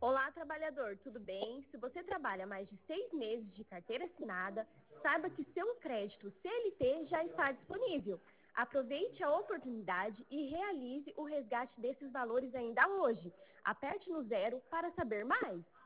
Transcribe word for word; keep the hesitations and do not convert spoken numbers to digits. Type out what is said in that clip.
Olá, trabalhador, tudo bem? Se você trabalha mais de seis meses de carteira assinada, saiba que seu crédito C L T já está disponível. Aproveite a oportunidade e realize o resgate desses valores ainda hoje. Aperte no zero para saber mais.